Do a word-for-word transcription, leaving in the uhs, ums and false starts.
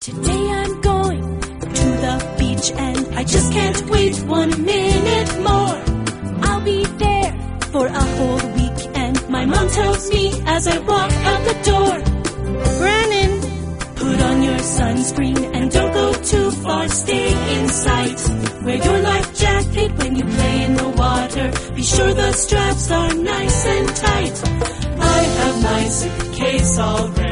Today I'm going to the beach and I just can't wait one minute more. I'll be there for a whole week and my mom tells me as I walk out the door, Brennan, put on your sunscreen and don't go too far, stay in sight. Wear your life jacket when you play in the water, be sure the straps are nice and tight. I have my suitcase all ready.